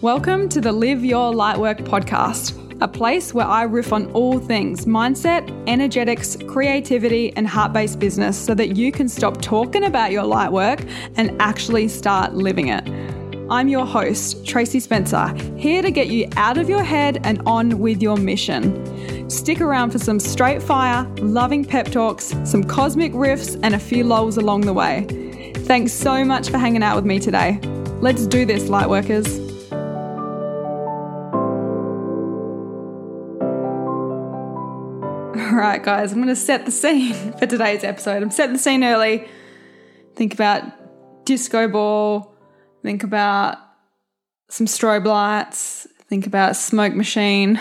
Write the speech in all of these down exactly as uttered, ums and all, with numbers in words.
Welcome to the Live Your Lightwork podcast, a place where I riff on all things mindset, energetics, creativity, and heart-based business so that you can stop talking about your lightwork and actually start living it. I'm your host, Tracy Spencer, here to get you out of your head and on with your mission. Stick around for some straight fire, loving pep talks, some cosmic riffs, and a few lulls along the way. Thanks so much for hanging out with me today. Let's do this, lightworkers. All right, guys, I'm going to set the scene for today's episode. I'm setting the scene early. Think about disco ball. Think about some strobe lights. Think about smoke machine.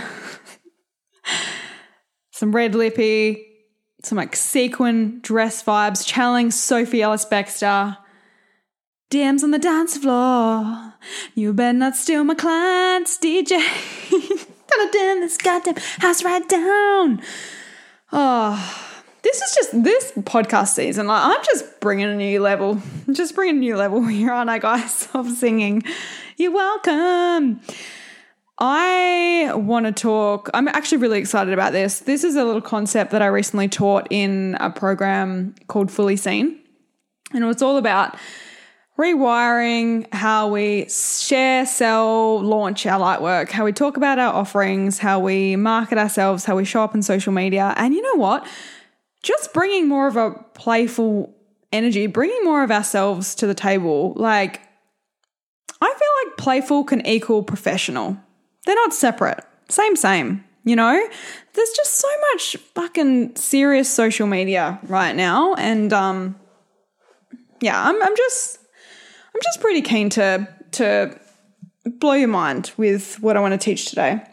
Some red lippy. Some like sequin dress vibes. Channeling Sophie Ellis-Bextor. D Ms on the dance floor. You better not steal my clients, D J. Gonna turn this goddamn house right down. Oh, this is just, this podcast season, like, I'm just bringing a new level. Just bringing a new level here, aren't I, guys, of singing. You're welcome. I want to talk, I'm actually really excited about this. This is a little concept that I recently taught in a program called Fully Seen. And it was all about rewiring how we share, sell, launch our light work, how we talk about our offerings, how we market ourselves, how we show up on social media. And you know what? Just bringing more of a playful energy, bringing more of ourselves to the table. Like, I feel like playful can equal professional. They're not separate. Same, same. You know, there's just so much fucking serious social media right now. And um, yeah, I'm, I'm just... I'm just pretty keen to, to blow your mind with what I want to teach today.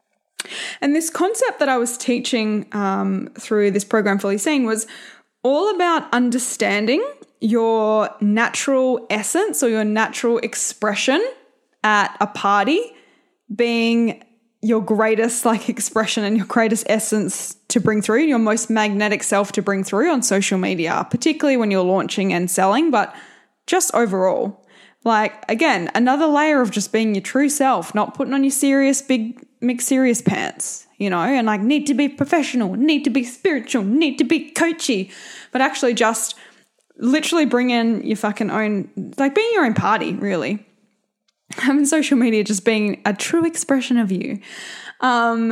And this concept that I was teaching um, through this program Fully Seen was all about understanding your natural essence or your natural expression at a party being your greatest like expression and your greatest essence to bring through, your most magnetic self to bring through on social media, particularly when you're launching and selling, but just overall. Like, again, another layer of just being your true self, not putting on your serious, big, mixed serious pants, you know, and like need to be professional, need to be spiritual, need to be coachy, but actually just literally bring in your fucking own, like being your own party, really. Having social media just being a true expression of you. Um,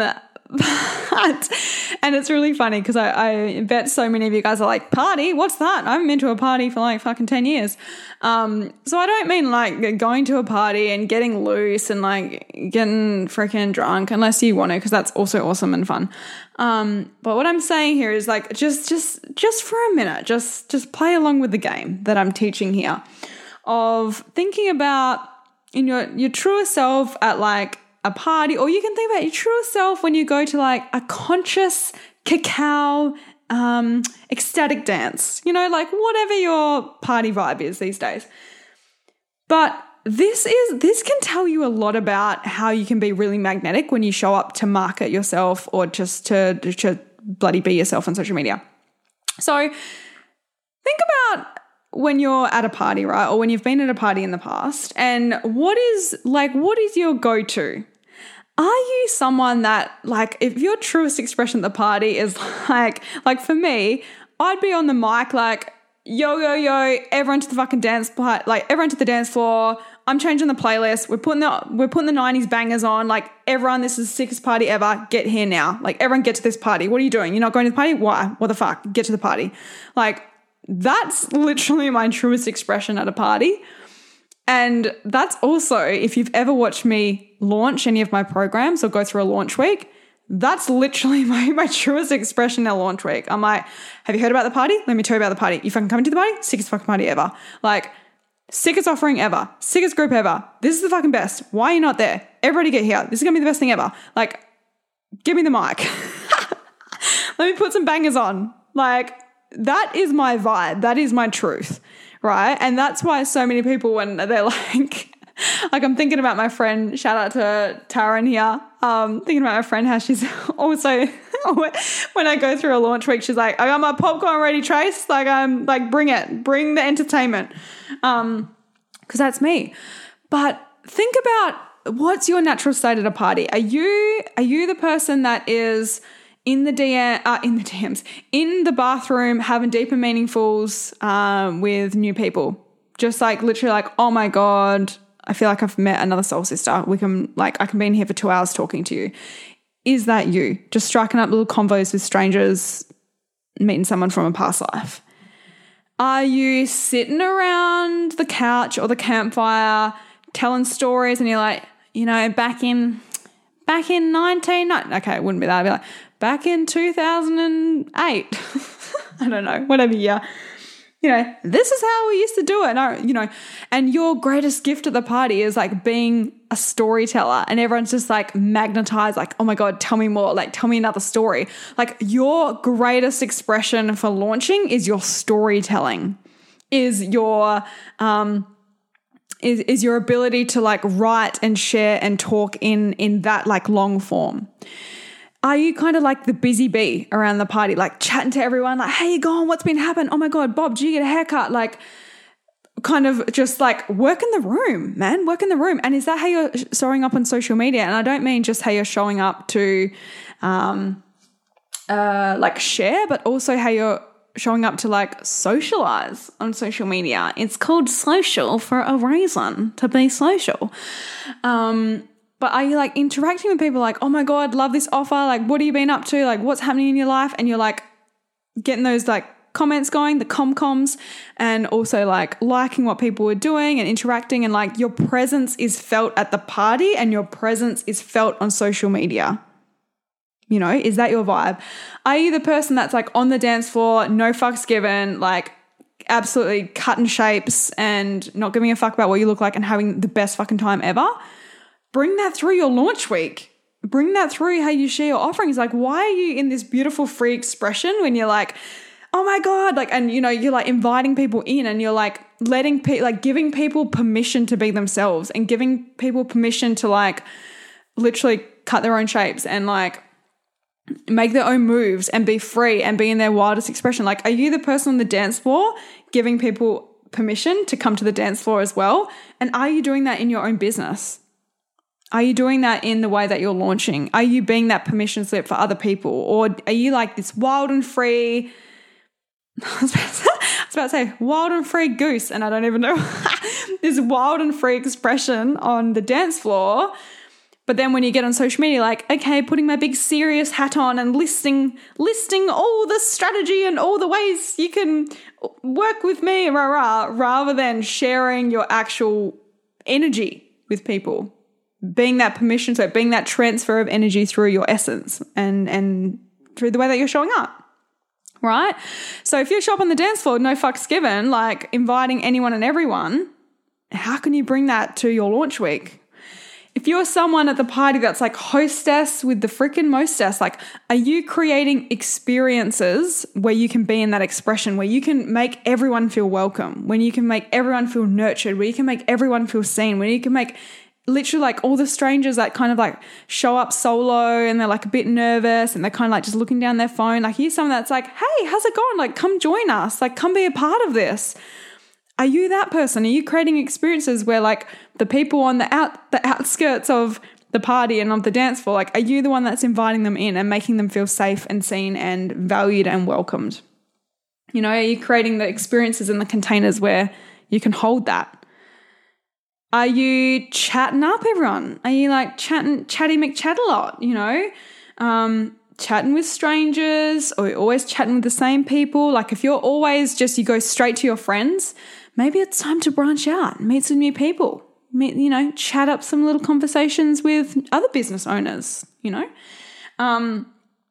but, and it's really funny because I, I bet so many of you guys are like, party? What's that? I haven't been to a party for like fucking ten years. Um, so I don't mean like going to a party and getting loose and like getting freaking drunk unless you want to, because that's also awesome and fun. Um, but what I'm saying here is like, just, just, just for a minute, just, just play along with the game that I'm teaching here of thinking about in your, your truest self at like a party, or you can think about your truest self when you go to like a conscious cacao um, ecstatic dance, you know, like whatever your party vibe is these days. But this is, this can tell you a lot about how you can be really magnetic when you show up to market yourself or just to, to bloody be yourself on social media. So think about when you're at a party, right? Or when you've been at a party in the past, and what is like, what is your go-to? Are you someone that like, if your truest expression at the party is like, like for me, I'd be on the mic like, yo, yo, yo, everyone to the fucking dance, like everyone to the dance floor. I'm changing the playlist. We're putting the, we're putting the nineties bangers on. Like everyone, this is the sickest party ever. Get here now. Like everyone get to this party. What are you doing? You're not going to the party? Why? What the fuck? Get to the party. Like that's literally my truest expression at a party. And that's also, if you've ever watched me launch any of my programs or go through a launch week, that's literally my, my truest expression at launch week. I'm like, have you heard about the party? Let me tell you about the party. You fucking coming to the party? Sickest fucking party ever. Like, sickest offering ever. Sickest group ever. This is the fucking best. Why are you not there? Everybody get here. This is going to be the best thing ever. Like, give me the mic. Let me put some bangers on. Like, that is my vibe. That is my truth. Right. And that's why so many people, when they're like, like I'm thinking about my friend, shout out to Taryn here, um, thinking about my friend, how she's also, when I go through a launch week, she's like, I got my popcorn ready, Trace. Like, I'm like, bring it, bring the entertainment. Um, cause that's me. But think about what's your natural state at a party? Are you are you the person that is in the D M, uh, in the D Ms, in the bathroom having deep and meaningfuls um, with new people? Just like literally like, oh my God, I feel like I've met another soul sister. We can like, I can be in here for two hours talking to you. Is that you? Just striking up little convos with strangers, meeting someone from a past life? Are you sitting around the couch or the campfire telling stories and you're like, you know, back in, back in nineteen, okay, it wouldn't be that. I'd be like, back in two thousand eight, I don't know, whatever year. You know, this is how we used to do it. And I, you know, and your greatest gift at the party is like being a storyteller, and everyone's just like magnetized, like, oh my God, tell me more, like tell me another story. Like your greatest expression for launching is your storytelling, is your, um, is, is your ability to like write and share and talk in, in that like long form. Are you kind of like the busy bee around the party, like chatting to everyone, like, hey, you going? What's been happening? Oh my God, Bob, did you get a haircut? Like kind of just like work in the room, man, work in the room. And is that how you're showing up on social media? And I don't mean just how you're showing up to um, uh, like share, but also how you're showing up to like socialize on social media. It's called social for a reason, to be social. Um But are you like interacting with people like, oh my God, love this offer. Like, what have you been up to? Like, what's happening in your life? And you're like getting those like comments going, the com-coms, and also like liking what people are doing and interacting. And like your presence is felt at the party and your presence is felt on social media. You know, is that your vibe? Are you the person that's like on the dance floor, no fucks given, like absolutely cutting shapes and not giving a fuck about what you look like and having the best fucking time ever? Bring that through your launch week. Bring that through how you share your offerings. Like, why are you in this beautiful free expression when you're like, oh my God, like, and you know, you're like inviting people in and you're like letting people, like giving people permission to be themselves and giving people permission to like literally cut their own shapes and like make their own moves and be free and be in their wildest expression. Like, are you the person on the dance floor giving people permission to come to the dance floor as well? And are you doing that in your own business? Are you doing that in the way that you're launching? Are you being that permission slip for other people? Or are you like this wild and free, I was about to say, I was about to say wild and free goose, and I don't even know, this wild and free expression on the dance floor. But then when you get on social media, like, okay, putting my big serious hat on and listing, listing all the strategy and all the ways you can work with me, rah, rah, rather than sharing your actual energy with people. Being that permission, so being that transfer of energy through your essence and and through the way that you're showing up, right? So if you show up on the dance floor, no fucks given, like inviting anyone and everyone, how can you bring that to your launch week? If you're someone at the party that's like hostess with the freaking mostess, like, are you creating experiences where you can be in that expression, where you can make everyone feel welcome, when you can make everyone feel nurtured, where you can make everyone feel seen, where you can make literally like all the strangers that kind of like show up solo and they're like a bit nervous and they're kind of like just looking down their phone. Like, here's someone that's like, hey, how's it going? Like, come join us. Like, come be a part of this. Are you that person? Are you creating experiences where like the people on the out the outskirts of the party and of the dance floor, like, are you the one that's inviting them in and making them feel safe and seen and valued and welcomed? You know, are you creating the experiences and the containers where you can hold that? Are you chatting up everyone? Are you like chatting, chatty McChat-a-lot, you know, um, chatting with strangers, or you're always chatting with the same people? Like, if you're always just, you go straight to your friends, maybe it's time to branch out, meet some new people, meet, you know, chat up some little conversations with other business owners, you know. Um,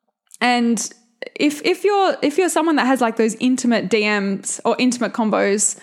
and if if you're if you're someone that has like those intimate D Ms or intimate combos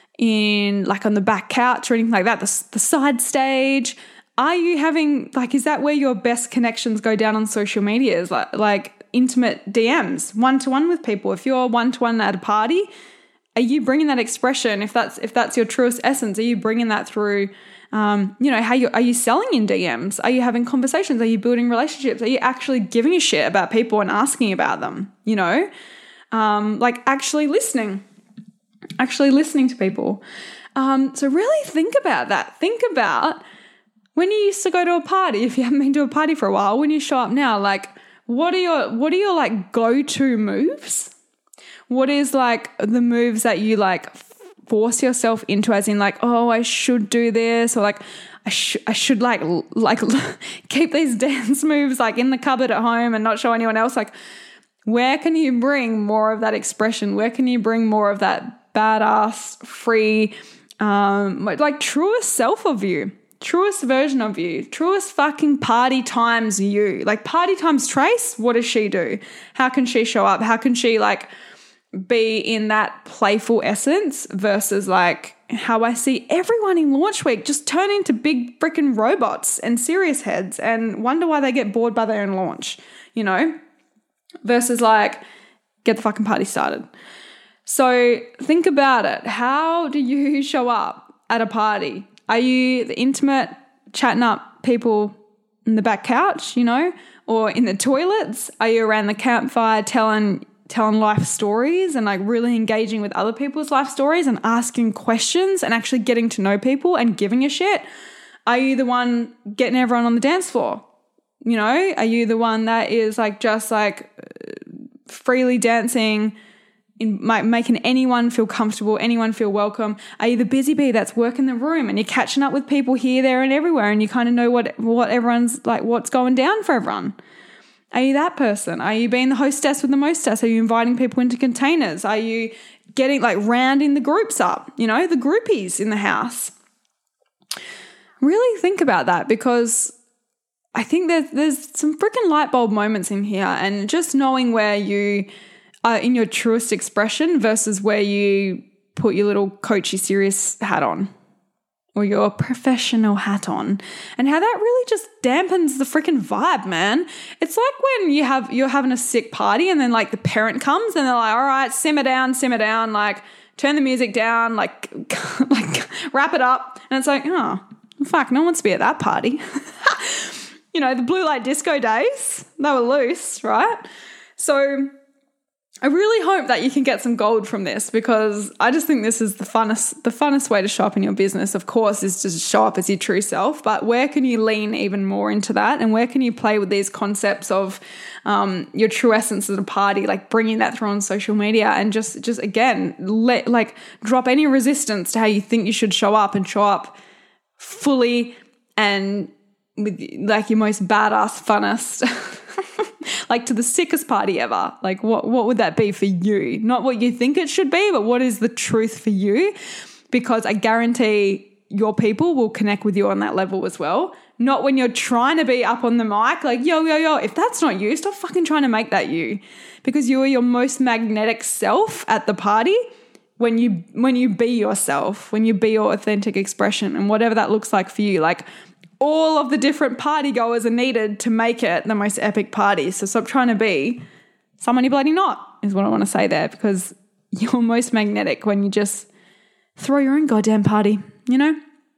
in like on the back couch or anything like that, the, the side stage, are you having like, is that where your best connections go down on social media? Is like, like intimate D Ms, one-to-one with people? If you're one-to-one at a party, are you bringing that expression? If that's, if that's your truest essence, are you bringing that through, um, you know, how you, are you selling in D Ms? Are you having conversations? Are you building relationships? Are you actually giving a shit about people and asking about them? You know, um, like actually listening. Actually listening to people. Um, so really think about that. Think about, when you used to go to a party, if you haven't been to a party for a while, when you show up now, like what are your what are your like go-to moves? What is like the moves that you like force yourself into, as in like, oh, I should do this, or like I should I should like like keep these dance moves like in the cupboard at home and not show anyone else? Like, where can you bring more of that expression? Where can you bring more of that badass, free, um, like truest self of you, truest version of you, truest fucking party times you? Like party times Trace, what does she do? How can she show up? How can she like be in that playful essence versus like how I see everyone in launch week just turn into big freaking robots and serious heads and wonder why they get bored by their own launch, you know, versus like get the fucking party started. So think about it. How do you show up at a party? Are you the intimate, chatting up people in the back couch, you know, or in the toilets? Are you around the campfire telling telling life stories and like really engaging with other people's life stories and asking questions and actually getting to know people and giving a shit? Are you the one getting everyone on the dance floor? You know, are you the one that is like just like freely dancing, in like making anyone feel comfortable, anyone feel welcome? Are you the busy bee that's working the room and you're catching up with people here, there and everywhere and you kind of know what what everyone's like, what's going down for everyone? Are you that person? Are you being the hostess with the mostess? Are you inviting people into containers? Are you getting like rounding the groups up, you know, the groupies in the house? Really think about that, because I think there's, there's some freaking light bulb moments in here, and just knowing where you are in your truest expression versus where you put your little coachy serious hat on or your professional hat on, and how that really just dampens the freaking vibe, man. It's like when you have, you're having a sick party and then like the parent comes and they're like, all right, simmer down, simmer down, like turn the music down, like, like wrap it up. And it's like, oh, fuck, no one wants to be at that party. You know, the blue light disco days, they were loose, right? So I really hope that you can get some gold from this, because I just think this is the funnest, the funnest way to show up in your business, of course, is to show up as your true self. But where can you lean even more into that? And where can you play with these concepts of um, your true essence at a party, like bringing that through on social media, and just, just again, let like drop any resistance to how you think you should show up, and show up fully and with like your most badass, funnest, like to the sickest party ever. Like what, what would that be for you? Not what you think it should be, but what is the truth for you? Because I guarantee your people will connect with you on that level as well. Not when you're trying to be up on the mic, like, yo, yo, yo, if that's not you, stop fucking trying to make that you, because you are your most magnetic self at the party. When you, when you be yourself, when you be your authentic expression, and whatever that looks like for you, like all of the different party goers are needed to make it the most epic party. So stop trying to be someone you're bloody not, is what I want to say there, because you're most magnetic when you just throw your own goddamn party, you know?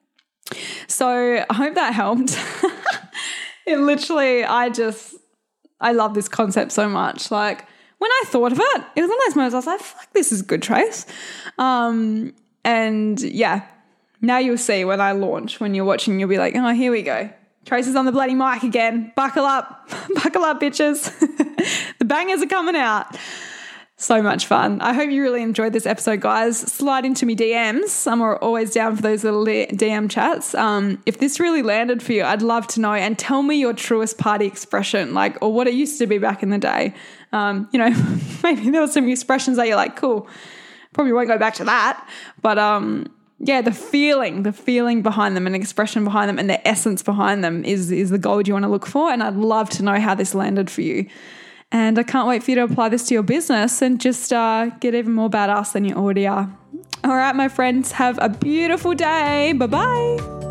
So I hope that helped. It literally, I just, I love this concept so much. Like when I thought of it, it was one of those moments I was like, fuck, this is good, Trace. Um, and yeah, now you'll see when I launch, when you're watching, you'll be like, oh, here we go. Trace is on the bloody mic again. Buckle up. Buckle up, bitches. The bangers are coming out. So much fun. I hope you really enjoyed this episode, guys. Slide into me D Ms. I'm always down for those little D M chats. Um, if this really landed for you, I'd love to know, and tell me your truest party expression, like, or what it used to be back in the day. Um, you know, maybe there were some expressions that you're like, cool, probably won't go back to that. But, um, yeah, the feeling, the feeling behind them and expression behind them and the essence behind them is, is the gold you want to look for. And I'd love to know how this landed for you. And I can't wait for you to apply this to your business and just uh, get even more badass than you already are. All right, my friends, have a beautiful day. Bye-bye.